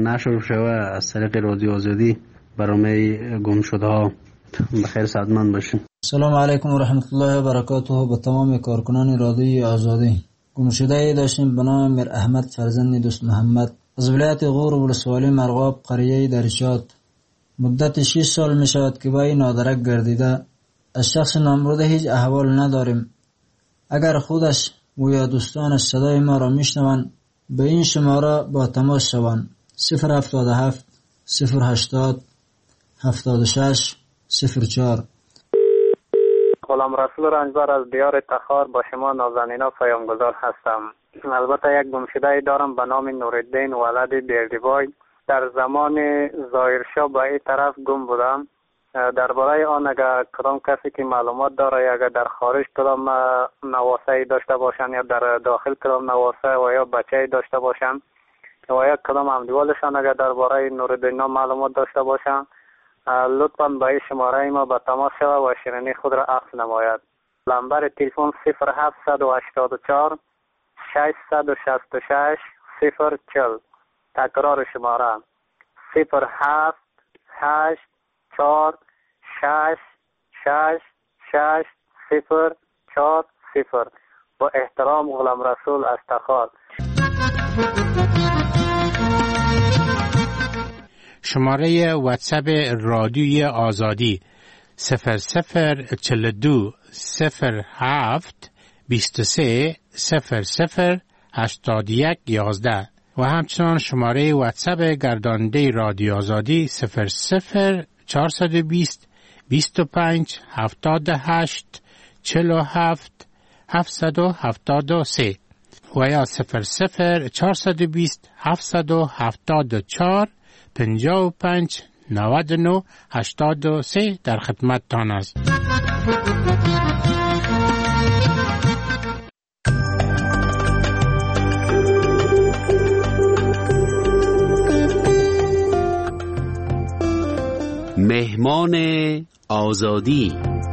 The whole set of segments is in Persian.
نشر شوه از طریق رادیو آزادی برنامه گمشده‌ها. بخیر سعادتمند باشین. سلام علیکم و رحمت الله و برکاته. به تمام کارکنان رادیو آزادی. گمشده داشتیم به نام میر احمد فرزند دوست محمد از ولایت غور و ولسوالی مرغاب قریه درشات. مدت 6 سال می شود که با این نادرک گردیده. از شخص نامبرده هیچ احوال نداریم. اگر خودش و یا دوستانش صدای ما را میشنوند به این شماره با تماس شوند: 077 080 76 04. غلام رسول رنجبر از دیار تخار با شما نازنینا پیامگذار هستم. البته یک گمشده دارم به نام نورالدین ولد بیردیبای. در زمان ظاهرشاه به این طرف گم بودم. درباره آن اگر کدام کسی که معلومات داره اگر در خارج کدام نواسه داشته باشن یا در داخل کدام نواسه و یا بچه داشته باشن و یا کدام همدیوالشان اگر درباره نورالدین معلومات داشته باشن لطفاً به این شماره ما به تماس شود و شنونی خود را عکس نماید. نمبر تلفن 0784 666 040. تکرار شماره 0784666040. با احترام غلام رسول از تخار. شماره واتساپ رادیوی آزادی 0042 07 23 00 81 11 و همچنان شماره واتساپ گرداننده رادیو آزادی 00 420 25 78 47 773 و یا 00 420 774 55 99 83 در خدمتتان است. مهمان آزادی.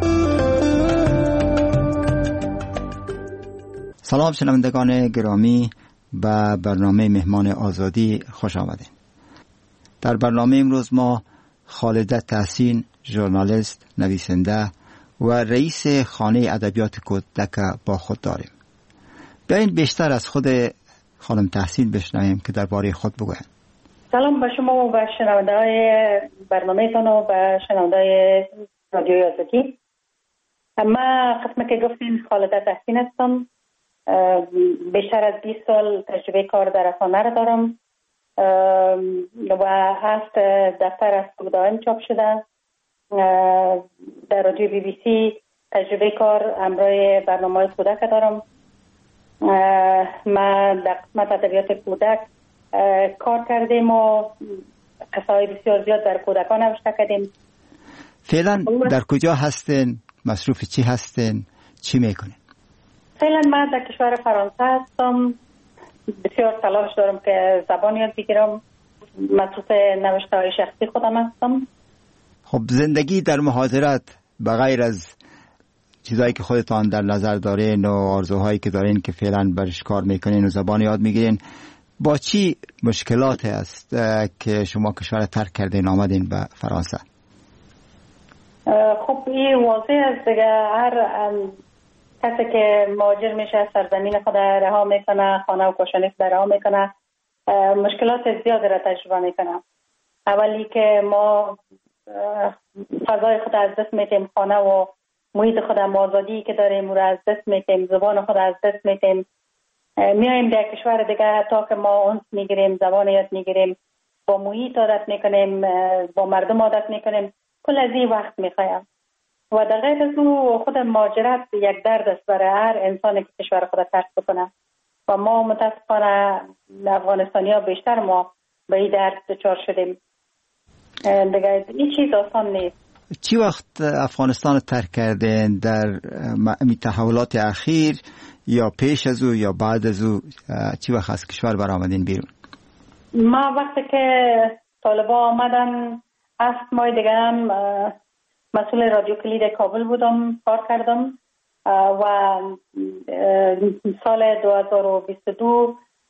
سلام شنوندگان گرامی، به برنامه مهمان آزادی خوش آمدید. در برنامه امروز ما خالده تحسین، ژورنالیست، نویسنده و رئیس خانه ادبیات کودک با خود داریم. بیاین بیشتر از خود خانم تحسین بشنویم که درباره خود بگویند. سلام به شما و به شنونده‌های برنامه‌تان و به شنونده‌های رادیو آزادی. من قسمت که گفتین خالده تحسین هستم. بیشتر از 20 سال تجربه کار در رسانه را دارم و 7 دفتر از دائم چاپ شده. در رادیو بی بی سی تجربه کار همراه برنامه‌های کودک دارم. من در قسمت ادبیات کودک کار کردیم و قصه‌های بسیار زیاد در کودکان نوشته کردیم. فعلا در کجا هستین؟ مصروف چی هستین؟ چی میکنین؟ فعلا من در کشور فرانسه هستم. بسیار تلاش دارم که زبان یاد بگیرم. مصروف نوشته های شخصی خودم هستم. خب زندگی در مهاجرت بغیر از چیزایی که خودتان در نظر دارین و آرزوهایی که دارین که فعلا برش کار میکنین و زبان یاد میگیرین، با چی مشکلات است که شما کشور ترک کردین آمدین به فرانسه؟ خب این واضح است دیگه. هر کسی که مهاجر میشه سرزمین خود رها میکنه، خانه و کاشانه خود رها میکنه، مشکلات زیاد را تجربه میکنه. اولی که ما فضای خود از دست میتیم، خانه و محیط خود، آزادی که داریم را از دست میتیم، زبان خود از دست میتیم. میایم در کشور دیگه تا که ما اونس میگیریم، زبان یاد میگیریم، با محیط عادت میکنیم، با مردم عادت میکنیم. کل از این وقت میخوایم. و در غیر از او خود مهاجرت یک درد است برای هر انسانی که کشور خود ترک بکنه و ما متاسفانه افغانستانی ها بیشتر ما به این درد دچار شدیم. دیگه این چیز آسان نیست. چی وقت افغانستان ترک کردین؟ در تحولات اخیر یا پیش از او یا بعد از او؟ چی وقت از کشور برآمدین بیرون؟ ما وقتی که طالبا آمدن 7 ماه دیگه هم مسئول رادیو کلید کابل بودم، کار کردم و سال 2022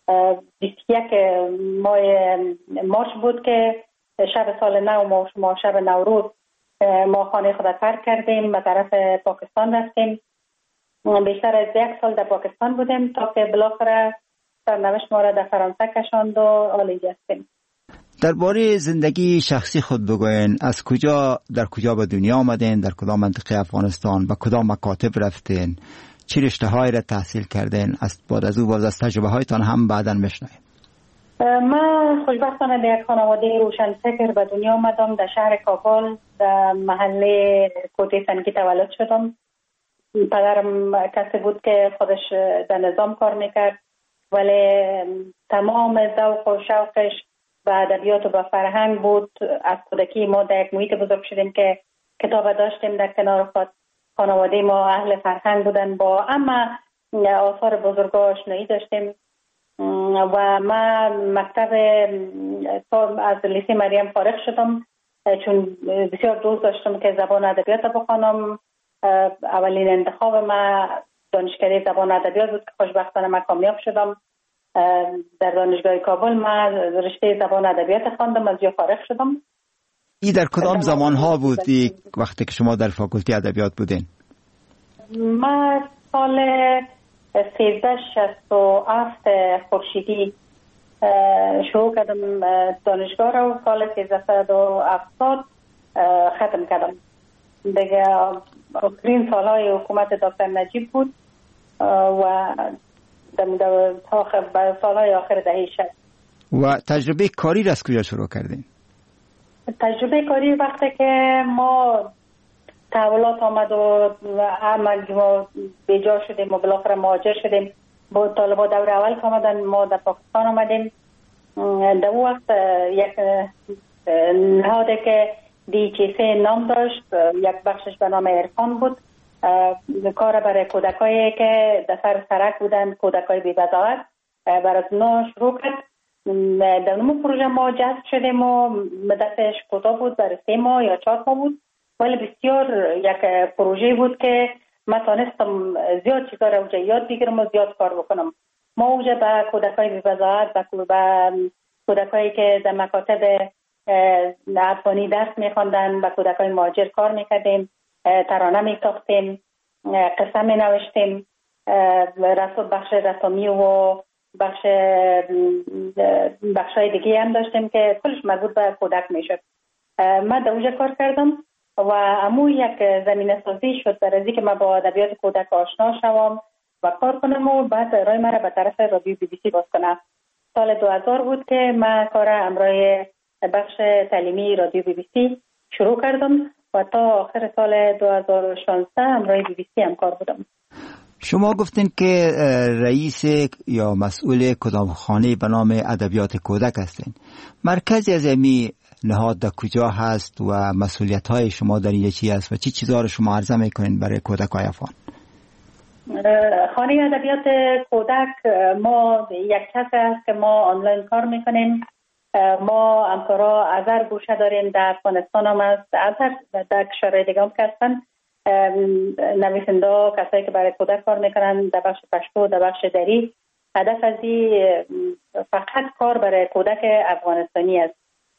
21 ماه مارچ بود که شب سال نو ما شب نوروز ما خانه خود ترک کردیم به طرف پاکستان رفتیم. بیشتر از 1 سال در پاکستان بودیم تا که بالاخره سرنوشت ما را در فرانسه کشاند و آلیج هستیم. درباره زندگی شخصی خود بگوین، از کجا در کجا به دنیا آمدین، در کدام منطقه افغانستان، به کدام مکاتب رفتین، چه رشته‌هایی را تحصیل کردین؟ بعد از او باز از تجربه هایتان هم بعداً بشنویم. من خوشبختانه در یک خانواده روشنفکر به دنیا آمدم. در شهر کابل در محله کوته سنگی تولد شدم. پدرم کسی بود که خودش در نظام کار میکرد، ولی تمام ذوق و شوقش به ادبیات و به فرهنگ بود. از کودکی ما در یک محیط بزرگ شدیم که کتاب داشتیم در کنار خود. خانواده ما اهل فرهنگ بودن، با اما آثار بزرگا آشنایی داشتیم و من مکتب از لیسه مریم فارغ شدم چون بسیار دوست داشتم که زبان ادبیات بخوانم. اولین انتخاب من دانشکده زبان ادبیات بود که خوشبختانه من کامیاب شدم. در دانشگاه کابل من رشته زبان ادبیات خواندم، از جا فارغ شدم. ای در کدام زمانها بود وقتی که شما در فاکولته ادبیات بودین؟ من سال 1367 خورشیدی شروع کردم دانشگاه را و سال 1370 ختم کردم. دیگه آخرین سالهای حکومت دکتر نجیب بود و در سالهای آخر دهه 60. و تجربه کاری را از کجا شروع کردین؟ تجربه کاری وقتی که ما تحولات آمد و ما بیجا شدیم و بالاخره مهاجر شدیم، با طالبا دور اول که آمدن ما در پاکستان آمدیم. در اون وقت یک نهاده که DHC نام داشت، یک بخشش به نام عرفان بود، کار برای کودکایی که در سر سرک بودن، کودکای بی‌بضاعت، برای اونا شروع کرد. در اون پروژه ما جذب شدیم و مدتش کوتاه بود، برای 3 ماه یا 4 ماه بود، ولی بسیار یک پروژه بود که من تانستم زیاد چیزا رو اونجا یاد بگیرم و زیاد کار بکنم. ما اونجا به کودکای بی‌بضاعت، به کودکایی که در مکاتب افغانی درس می‌خواندن، به کودکای مهاجر کار می‌کردیم، ترانه می‌ساختیم، قصه می‌نوشتیم، بخش رسامی و بخشای دیگه هم داشتیم که کلش مربوط به کودک میشد. من در اونجا کار کردم و امو یک زمینه سازی شد برای اینکه من با ادبیات کودک آشنا شوم و کار کنم و بعد راه مرا به طرف رادیو BBC باز کنم. سال 2000 بود که من کار همراه بخش تعلیمی رادیو BBC شروع کردم و تا آخر سال 2016 همراه BBC هم کار بودم. شما گفتین که رئیس یا مسئول کدام خانه به نام ادبیات کودک هستین. مرکزی از امی نهاد در کجا هست و مسئولیت های شما در اینجا چی هست و چی چیزا رو شما عرضه میکنین برای کودکای افغان؟ خانه ادبیات کودک ما یک کس هست که ما آنلاین کار میکنیم. ما همکارا از هر گوشه داریم، در افغانستان هم هست، در کشورهای دیگه هم هستن نویسنده، کسایی که برای کودک کار میکنن در بخش پشتو، در بخش دری. هدف از فقط کار برای کودک افغانستانی است.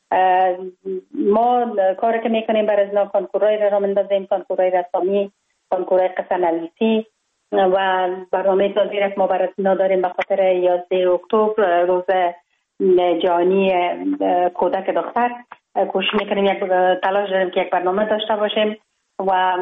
ما کاری که میکنیم برای ازنا کنکورای را مندازیم، کنکورای رسامی، کنکورای قصه نویسی و برنامه تازی را ما برای ازنا داریم به خاطر 11 اکتبر روز جهانی کودک دختر. کوشش میکنیم یک تلاش داریم که یک برنامه داشته باشیم و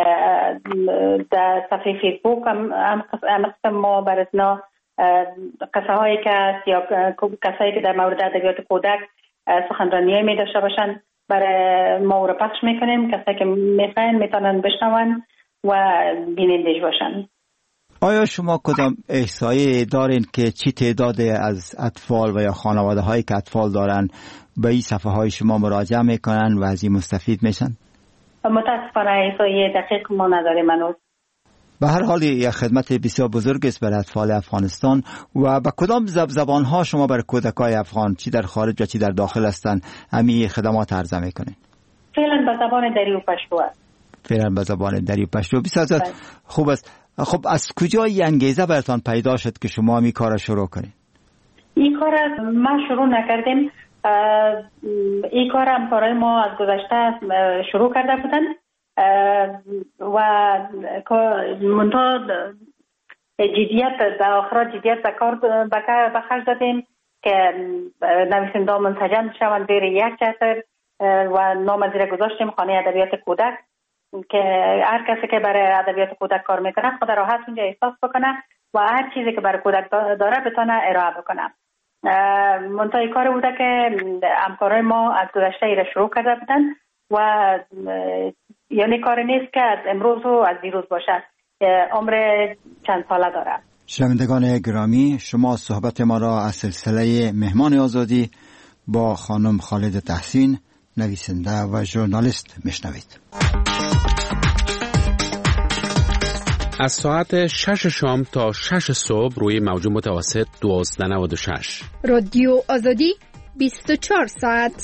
در صفحه فیسبوک هم ما برای ازنا قصه هایی که هست یا کسایی که در مورد ادبیات کودک سخنرانی می داشته باشن برای ما رو پخش میکنیم. کسایی که میخواین میتونن بشنون و بینندش باشن. آیا شما کدام احصایی دارین که چی تعداد از اطفال و یا خانواده هایی که اطفال دارن به این صفحه های شما مراجعه میکنن و از این مستفید میشن؟ متاسفانه احصایی دقیق ما نداریم هنوز. به هر حال یک خدمت بسیار بزرگ است برای اطفال افغانستان. و به کدام زبان ها شما برای کودکای افغان چی در خارج و چی در داخل هستن همین خدمات عرضه میکنین؟ فعلا به زبان دری و پشتو است. فعلا به زبان دری و پشتو. بسیار خوب است. خب از کجا این انگیزه براتون پیدا شد که شما این کار شروع کنید؟ این کار ما شروع نکردیم. این کار همکارای ما از گذشته شروع کرده بودن و منتها جدیت در آخر جدیت به کار به خرج دادیم که نویسنده منسجم شوند زیر یک چتر و نام زیر گذاشتیم خانه ادبیات کودک که هر کسی که برای ادبیات کودک کار میکنه خود راحت اونجا احساس بکنه و هر چیزی که برای کودک داره بتونه ارائه بکنه. منتهای کار بوده که همکارای ما از گذشته ای را شروع کرده بودن و یعنی کار نیست که از امروز و از دیروز باشد، عمر چند ساله داره. شنوندگان گرامی، شما صحبت ما را از سلسله مهمان آزادی با خانم خالد تحسین، نویسنده و ژورنالیست میشنوید. از ساعت 6 شام تا 6 صبح روی موج متوسط 1296 رادیو آزادی 24 ساعت.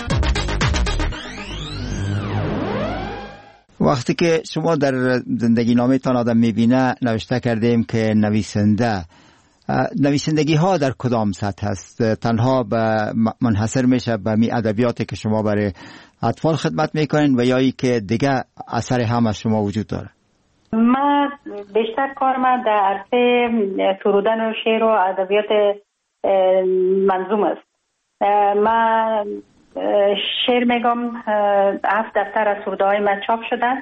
وقتی که شما در زندگی نامه تان آدم میبینه نوشته کردیم که نویسندگی ها در کدام سطح هست؟ تنها به منحصر میشه به می ادبیاتی که شما برای اطفال خدمت میکنین و یا ای که دیگه اثر هم از شما وجود داره؟ ما بیشتر کار ما در عرصه سرودن و شعر و ادبیات منظوم است. ما شعر میگم 7 دفتر از سروده های من چاپ شده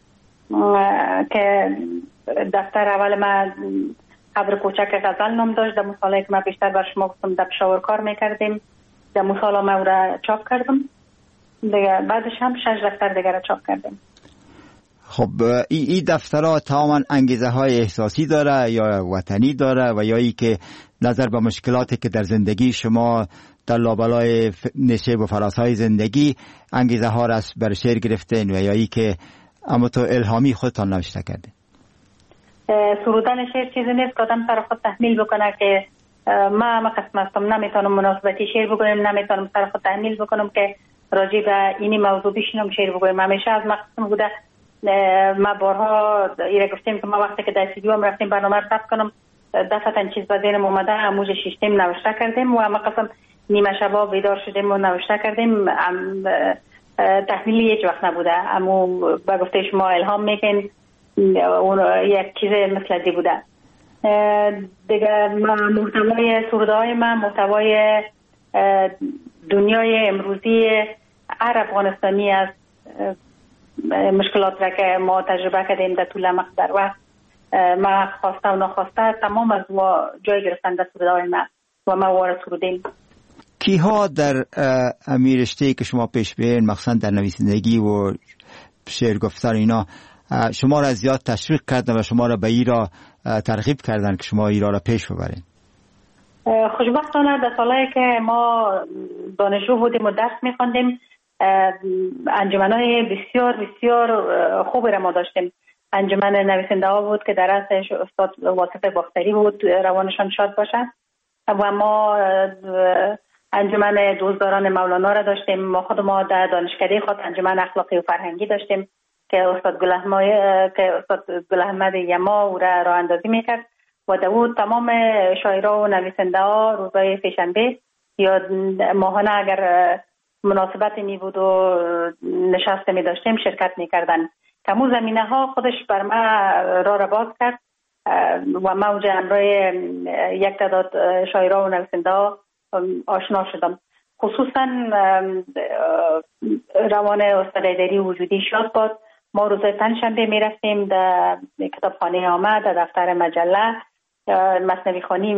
که دفتر اول من قبر کوچک غزل نام داشت. در مصالحه که من بیشتر بر شما گفتم در پشاور کار میکردیم، در مصالحه من او را چاپ کردم دیگه. بعدش هم 6 دفتر دیگر را چاپ کردیم. خب این دفترها تماما انگیزه های احساسی داره یا وطنی داره و یا ای که نظر به مشکلاتی که در زندگی شما در لابلای نشیب و فراسهای زندگی انگیزه ها را بر شعر گرفتین و یا ای که اما تو الهامی خودتان نوشته کردین؟ سرودن شعر چیزی نیست که آدم سر خود تحمیل بکنه که ما قسم هستم نمیتونم مناسبتی شعر بگویم، نمیتونم سر خود تحمیل بکنم که راجع به اینی موضوع بشینم شعر بگویم. همیشه از مقصد بوده. ما بارها ایره گفتیم که ما وقتی که در استودیو هم رفتیم برنامه رو ثبت کنم دفعتاً چیز به ذهنم اومده، اموج شیشتیم نوشته کردیم و ما قسم نیمه شبا بیدار شدیم و نوشته کردیم. تحمیلی هیچ وقت نبوده، اما به گفته شما الهام میگن اون یک چیز مثل دی بوده دیگه. محتوای سروده های من محتوای دنیای امروزی هر افغانستانی است. مشکلات را که ما تجربه کردیم در طول مقدار وقت ما خواسته و ناخواسته تمام از ما جای گرفتن در سروده های من و ما وارد سرودیم. کیها در امیر رشته‌ای که شما پیش برین مخصوصا در نویسندگی و شعر گفتن اینا شما را زیاد تشویق کردن و شما را به ای را ترغیب کردن که شما ای را پیش ببرین؟ خوشبختانه در سالهایی که ما دانشجو بودیم و درس می‌خواندیم انجمن‌های بسیار بسیار خوبی را ما داشتیم. انجمن نویسنده ها بود که در رأسش استاد واصف باختری بود، روانشان شاد باشد. و ما انجمن دوستداران مولانا را داشتیم. ما خود ما در دانشکده خود انجمن اخلاقی و فرهنگی داشتیم که استاد گل احمد یما او را راه اندازی میکرد و در تمام شاعرها و نویسنده ها روزهای سه‌شنبه یا ماهانه اگر مناسبت می بود و نشسته می داشتیم شرکت می کردن. تمام زمینه ها خودش بر ما را باز کرد و ما اوجه همراه یک تعداد شاعرها و نویسنده ها آشنا شدم. خصوصا روان استاد ایدری وجودی شاد باد. ما روزهای پنجشنبه می رفتیم در کتابخانه آمد، در دفتر مجله مثنوی خوانی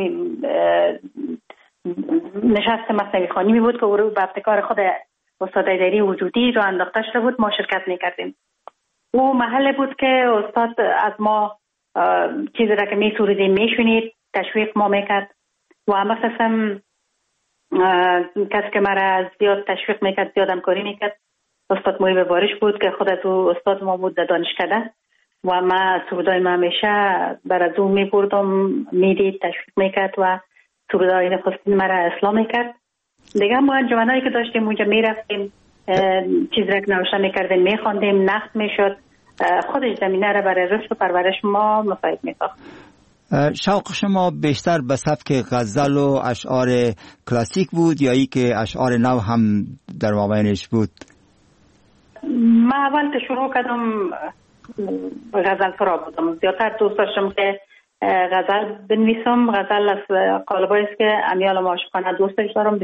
نشست مثنوی خوانی می بود که او رو به ابتکار خود استاد ایدری وجودی رو انداخته شده بود. ما شرکت می کردیم. او محل بود که استاد از ما چیزی را که می سوریدیم می شونید، تشویق ما می کرد و مخصوصا کسی که مرا زیاد تشویق می کرد، زیاد همکاری می کرد، استاد محیب بارش بود که خود از او استاد ما بود در دانشکده و ما سرودای ما همیشه بر از او می بردم، می دید، تشویق می کرد و سرودای نخستین مرا اصلاح می کرد. دیگه ما انجمنایی که داشتیم اونجا می رفتیم، چیز را که نوشته می کردیم می خواندیم، نقد می شد. خودش زمینه را برای رشد و پرورش ما مساعد می ساخت. شوق شما بیشتر به سبک غزل و اشعار کلاسیک بود یا ای که اشعار نو هم در مابینش بود؟ من اول که شروع کردم غزل سرا بودم. زیادتر دوست داشتم که غزل بنویسم. غزل از قالبایی است که امیال عاشقانه دوستش دارم.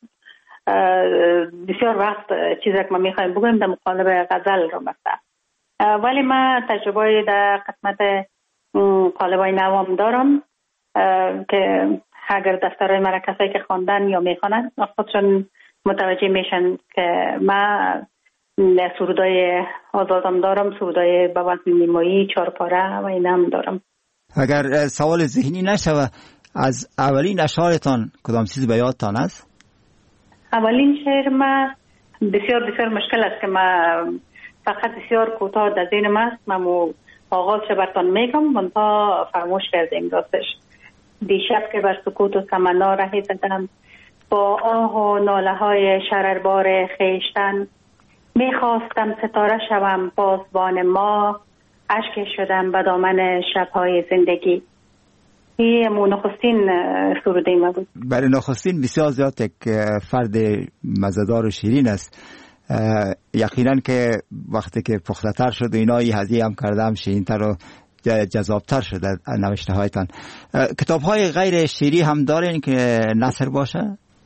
بسیار وقت چیزی که ما میخوایم بگویم در مقابل غزل رو مثلا. ولی من تجربه در قسمت قالبای نوام دارم که اگر دفترهای مرا کسایی که خواندن یا میخوانند خودشون متوجه میشن که من سرودای آزادم دارم، سرودای به وزن نیمایی، چارپاره و این هم دارم. اگر سوال ذهنی نشوه، از اولین اشعارتان کدام چیز به یادتان است؟ اولین شعر من بسیار مشکل است که من فقط بسیار کوتاه در ذهن من است. من آغازش براتون میگم منتها فراموش کردیم راستش. دیشب که بر سکوت و سمنا رهی زدم، با آه و ناله های شرربار خیشتن، میخواستم ستاره شوم پاسبان ما، اشک شدم به دامن شبهای زندگی. این نخستین سروده ما بود. برای نخستین بسیار زیاد یک فرد مزه‌دار و شیرین است. یقینا که وقتی که پخته‌تر شد و اینا هزینه هم کردم شیرین‌تر و جذاب‌تر شد نوشته هایتان. کتاب‌های غیر شعری هم دارین که نثر باشه؟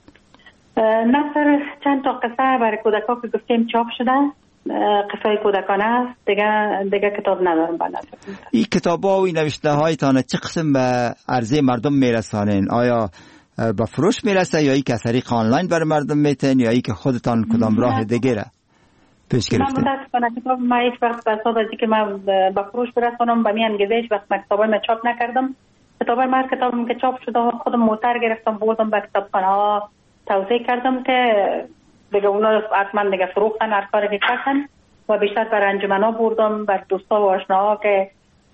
نثر چند تا قصه برای کودکان که گفتیم چاپ شده، قصه کودکانه است. دیگه کتاب ندارم با نثر. این کتاب‌ها و این نوشته هایتان چه قسم به عرضه مردم میرسانین؟ آیا با فروش میرسه یا ای که از طریق آنلاین برای مردم میتین یا ای که خودتان کدام راه دیگه را پیش گرفتین؟ من متاسفانه کتاب ما هیچ وقت به حساب ازی که من با فروش برسونم به میان گذشت وقت کتابای من چاپ نکردم. کتابای من کتابم که چاپ شده خودم موتر گرفتم بردم به کتابخانه ها توزیع کردم که دیگه اونا حتما دیگه فروختن هر کاری که کردن و بیشتر بر انجمنا بردم، بر دوستا و آشناها که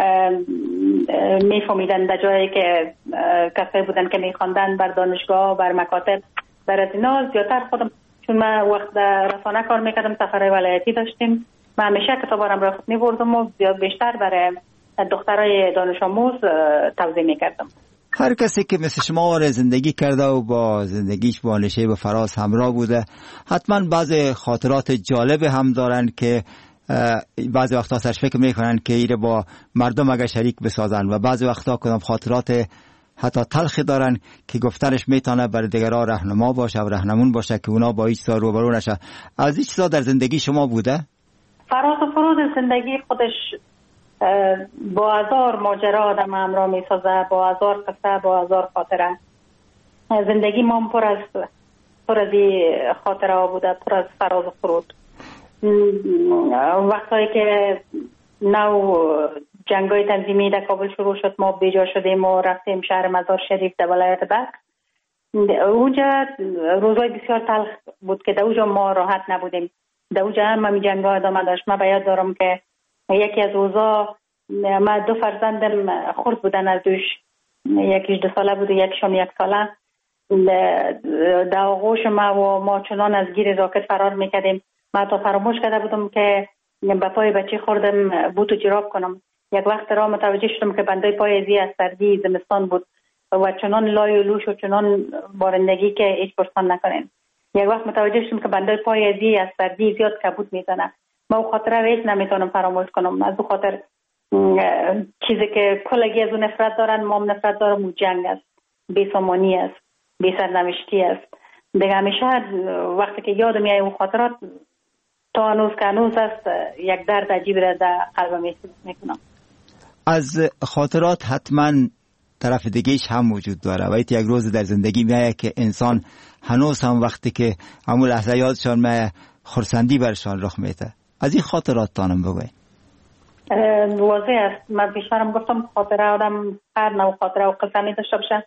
میفهمیدن در جایی که کسایی بودن که میخواندن، بر دانشگاه، بر مکاتب، بر از اینا زیادتر خودم. چون من وقت رسانه کار میکردم، سفرهای ولایتی داشتیم، من همیشه کتابارم را خود میبردم و زیاد بیشتر برای دخترای دانش آموز توزیع میکردم. هر کسی که مثل شما زندگی کرده و با زندگیش با نشیب و فراز همراه بوده حتما بعض خاطرات جالب هم دارن که بعضی وقتا سرش فکر میکنن که ایره با مردم اگر شریک بسازن و بعضی وقتا کدام خاطرات حتی تلخی دارن که گفتنش میتونه برای دیگران راهنما باشه و راهنمون باشه که اونا با هیچ چیزا روبرو نشه. از این چیزا در زندگی شما بوده؟ فراز و فرود زندگی خودش با هزار ماجرا آدم همراه میسازه، با هزار قصه، با هزار خاطره. زندگی ما پر از خاطره ها بوده، پر از فراز و فرود. وقتی که نو جنگای تنظیمی در کابل شروع شد، ما بیجا شدیم و رفتیم شهر مزار شریف در ولایت بلخ. اونجا روزای بسیار تلخ بود که در اونجا ما راحت نبودیم. در اونجا هم جنگا ادامه داشت. من باید دارم که یکی از روزا من 2 فرزندم خرد بودن از دوش، یکیش 2 ساله بود و یکیشم 1 ساله. در آغوش ما چنان از گیر راکت فرار میکردیم. من تا فراموش کرده بودم که به پای بچه خوردم بوت و جراب کنم. یک وقت را متوجه شدم که بندای پای ازی از سردی زمستان بود و چنان لای و لوش و چنان بارندگی که هیچ پرسان نکنین. یک وقت متوجه شدم که بندای پای ازی از سردی زیاد کبود میزنه. ما او خاطره هیچ نمیتونم فراموش کنم. از او خاطر چیزی که کلگی از اون نفرت دارن، ما هم نفرت دارم، جنگ است، بی‌سامانی است، بی‌سرنوشتی است. دیگه همیشه وقتی که یادم میاد اون خاطرات تا هنوز است، یک درد عجیب را در قلبم میکنم. از خاطرات حتما طرف دیگهش هم وجود داره و یک روز در زندگی میایه که انسان هنوز هم وقتی که همون لحظه یادشان میایه خرسندی برشان رخ میده. از این خاطرات تانم بگوی. واضح است. من بیشترم گفتم خاطره آدم هر نوع خاطره و قصه می داشته باشه.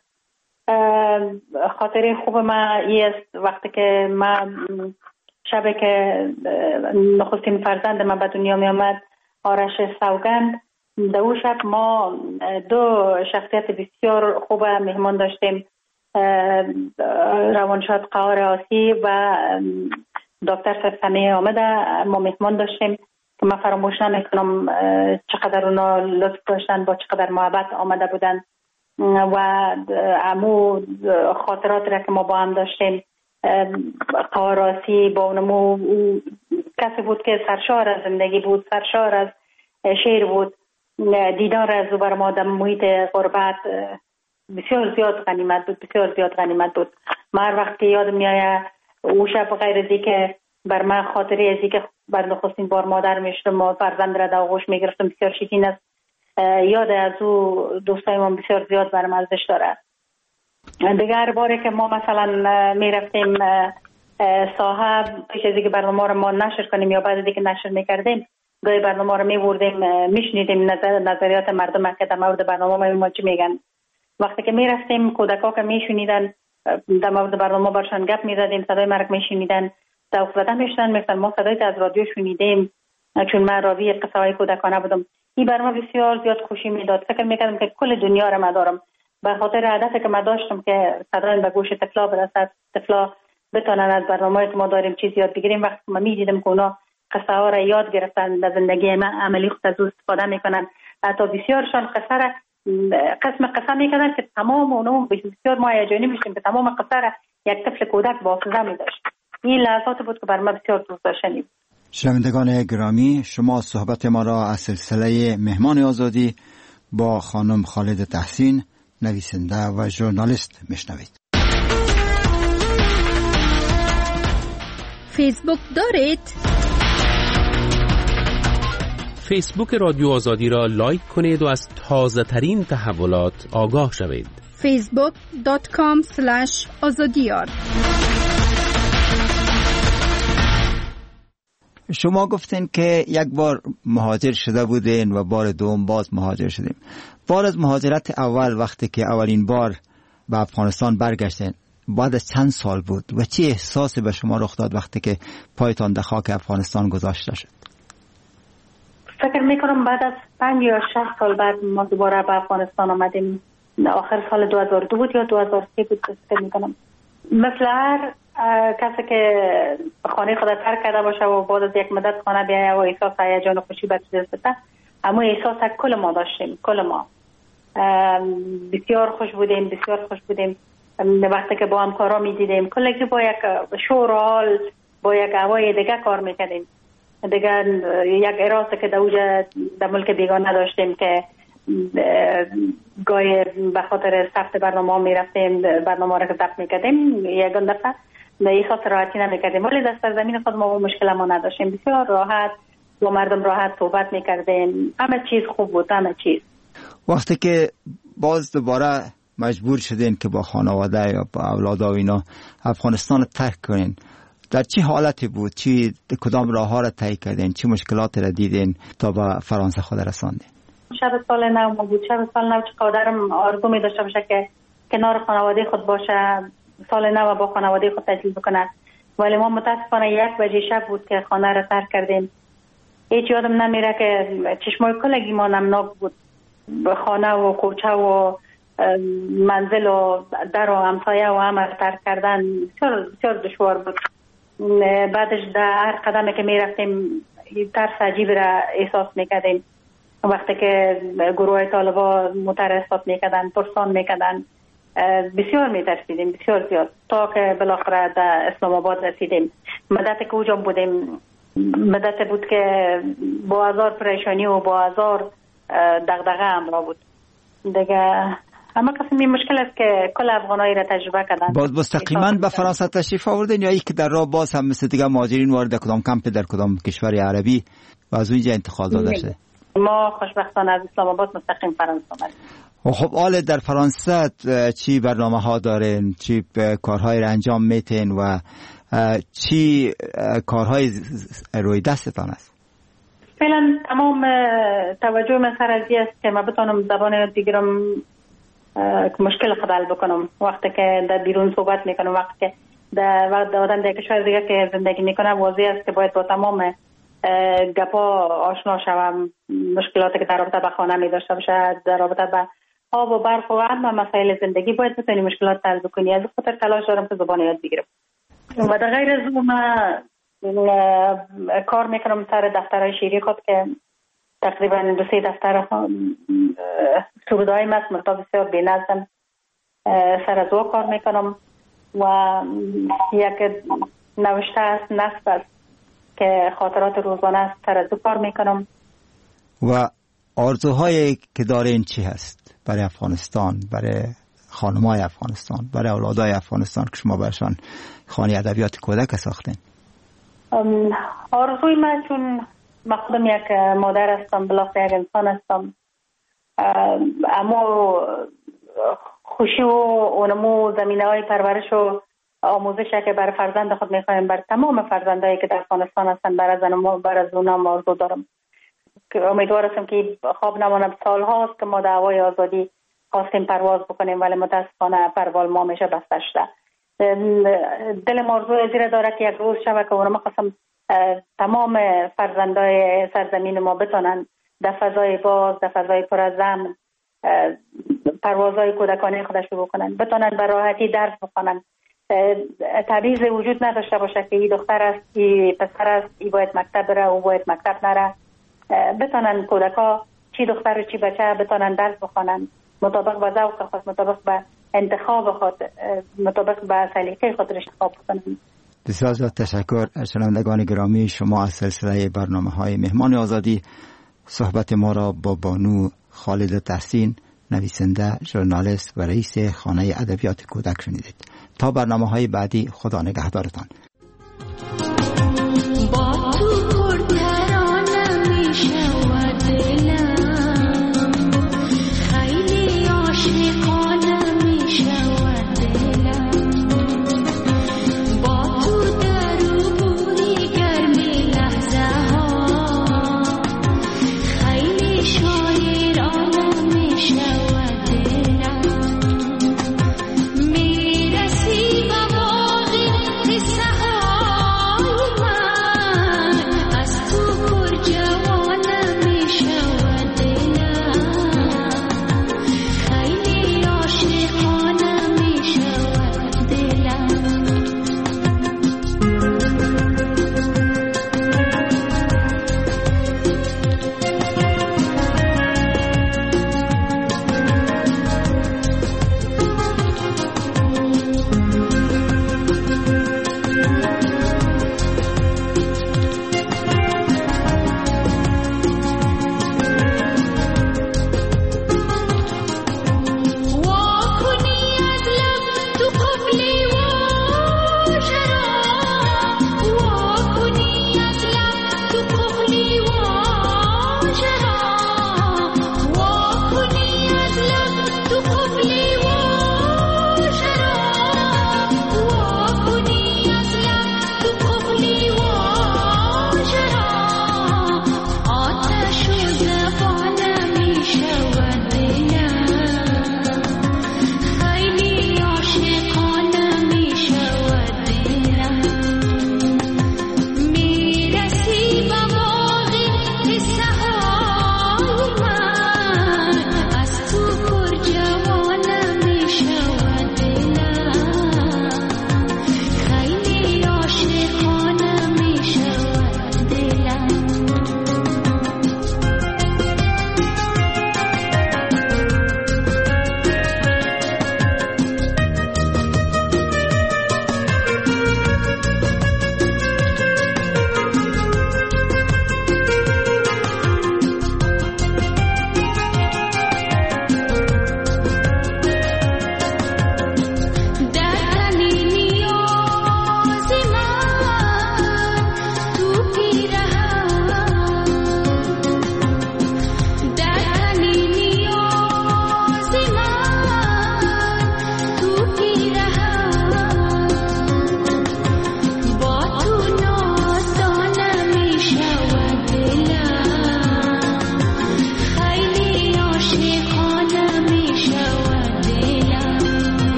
خاطره خوب من این است وقتی که من شب که نخستین فرزند من به دنیا می آمد، آرش سوگند، در اون شب ما 2 شخصیت بسیار خوب مهمان داشتیم، روانشاد قهار آسی و دکتر سمیه آمده. ما مهمان داشتیم که من فراموش نمیکنم چقدر اونا لطف داشتن، با چقدر محبت آمده بودن و امو خاطرات را که ما با هم داشتیم، قواراسی با اونمو کسی بود که سرشار از زندگی بود، سرشار از شعر بود. دیدار از او بر ما در محیط غربت بسیار زیاد غنیمت بود. من هر وقت یادم میآید او شب غیر از که بر من خاطری از که بر نخستین بار مادر میشدم و فرزند را در آغوش میگرفتم بسیار شیرین است. یاد از او دوستای ما بسیار زیاد برام ارزش دارد. دیگر باره که ما مثلا میرفتیم ساحه، پیش از اینکه برنامه رو ما نشر کنیم یا بعد از اینکه نشر میکردیم، گاهی برنامه رو میبردیم میشنیدیم نظریات مردم که در مورد برنامه ما چی میگن. وقتی که میرفتیم کودکا که میشنیدن در مورد برنامه برشان گپ میزدیم، صدای مرک میشنیدن، ذوق زده میشدن، میگفتن ما صدای از رادیو شنیدیم، چون من راوی قصه های کودکانه بودم. این برنامه بسیار زیاد خوشی میداد. فکر میکردم که کل دنیا رو دارم، به خاطر هدفی که من داشتم که صدای به گوش طفلا برسد، طفلا بتونن از برنامه‌ای که ما داریم چیز یاد بگیریم. وقتی من میدیدم که اونا قصه ها را یاد گرفتن، در زندگی عملی خود از استفاده میکنن، حتی بسیارشان قصه را قسم میکردن که تمام اونو بسیار ما هیجانی میشیم که تمام قصه را یک طفل کودک با حافظه میداشت. این لحظات بود که بر من بسیار دوست داشتنی بود. شنوندگان گرامی، شما صحبت ما را از سلسله مهمان آزادی با خانم خالد تحسین، نویسنده و ژورنالیست میشنوید. فیسبوک دارید؟ فیسبوک رادیو آزادی را لایک کنید و از تازه ترین تحولات آگاه شوید. facebook.com/azadiyar. شما گفتین که یک بار مهاجر شده بودین و بار دوم باز مهاجر شدیم. بار از مهاجرت اول وقتی که اولین بار به افغانستان برگشتین بعد از چند سال بود و چه احساسی به شما رخ داد وقتی که پایتان در خاک افغانستان گذاشته شد؟ فکر میکنم بعد از 5 یا 6 سال بعد ما دوباره به افغانستان آمدیم. آخر سال 2002 بود یا 2003 بود فکر میکنم. مثل هر کسی که خانه خود ترک کرده باشه و بعد از یک مدت خانه بیایه و احساس هیجان و خوشی به دست بده، اما احساس کل ما داشتیم، کل ما بسیار خوش بودیم. وقتی که با همکارا میدیدیم کلی با یک شور و حال، با یک هوای دیگه کار میکردیم. دیگه یک اراده که در ملک بیگانه داشتیم که گاهی به خاطر ثبت برنامه میرفتیم، برنامه را که ضبط میکردیم یکان دفعه احساس راحتی نمیکردیم، ولی در سرزمین خود ما مشکل ما نداشتیم. بسیار راحت با مردم راحت صحبت میکردیم، همه چیز خوب بود، همه چیز. وقتی که باز دوباره مجبور شدین که با خانواده یا با اولاد و اینا افغانستان رو ترک کنین، در چه حالتی بود؟ کدام راه ها را طی کردین؟ چه مشکلاتی را دیدین تا به فرانسه خود رساندین؟ شب سال نو بود. شب سال نو چقدرم آرزو می داشته باشه که کنار خانواده خود باشه، سال نو با خانواده خود تجلیل بکنه، ولی ما متاسفانه 1 بجه شب بود که خانه را ترک کردیم. هیچ یادم نمیره که چشمای کلگی ما نمناک بود. خانه و کوچه و منزل و در و همسایه و همه ترک کردن بسیار دشوار بود. بعدش در هر قدمی که می رفتیم ترس عجیب را احساس میکردیم. وقتی که گروه طالبا مترصد میکردن، پرسان میکردن، بسیار میترسیدیم، بسیار زیاد، تا که بالاخره در اسلام آباد رسیدیم. مدت که اوجا بودیم مدت بود که با هزار پریشانی و با هزار دغدغه همراه بود دیگه. اما قسمی مشکل است که کل افغانایی را تجربه کردن. باز مستقیما به فرانسه تشریف آوردین یا که در راه باز هم مثل دیگه مهاجرین وارد کدام کمپ در کدام کشور عربی و از اونجا انتقال داده شده؟ ما خوشبختانه از اسلام آباد مستقیم فرانسه آمدیم. خب حال در فرانسه چی برنامه ها دارین؟ چی کارهای را انجام میتین و چی کارهای روی دستتان است؟ فعلا تمام توجه من سر از است که من بتونم زبان یاد بگیرم، مشکل خود حل بکنم. وقتی که در بیرون صحبت میکنم، وقتی که در آدم در کشور دیگه که زندگی میکنه، واضح است که باید با تمام گپا آشنا شوم. مشکلاتی که در رابطه به خانه می داشته باشه، در رابطه به آب و برق و همه مسائل زندگی، باید بتونی مشکلات حل بکنی. از خاطر تلاش دارم که زبان یاد بگیرم. و در غیر از اون کار میکنم سر دفترهای شیری خود که تقریبا 2-3 دفتر سرودهایم است، منتها بسیار بی‌نظم سر از او کار میکنم و یک نوشته است، نصب است که خاطرات روزانه است، سر از او کار میکنم. و آرزوهایی که دارین چی هست برای افغانستان، برای خانمای افغانستان، برای اولادای افغانستان که شما برشان خانه ادبیات کودک ساختین؟ آرزوی من، چون من خودم یک مادر هستم، بلاخره یک انسان هستم، اما خوشی و اونمو زمینه های پرورش و آموزش که برای فرزند خود میخوایم، برای تمام فرزندایی که در افغانستان هستن، برای زن ما، برای زونم آرزو دارم که امیدوار هستم که خواب نمانم. سال هاست که ما دعوای آزادی خواستیم پرواز بکنیم ولی متاسفانه پروال ما میشه بسته شده. دلم آرزوی زیر داره که یک روز شود که اونم خواستم تمام فرزندای سرزمین ما بتونن در فضای باز، در فضای پر از امن پروازهای کودکانه خودش شروع کنن، بتونن به راحتی درس بخونن، تبعیض وجود نداشته باشه که این دختر است، این پسر است، این باید مکتب بره، او باید مکتب نره. بتونن کودکا چی دختر و چی بچه بتونن درس بخونن مطابق به ذوق خود، مطابق به انتخاب خود، مطابق به سلیقه خود انتخاب کنن. بسیار زیاد تشکر. شنوندگان گرامی، شما از سلسله برنامه‌های مهمان آزادی صحبت ما را با بانو خالد تحسین، نویسنده، ژورنالیست و رئیس خانه ادبیات کودک شنیدید. تا برنامه‌های بعدی، خدا نگهدارتان.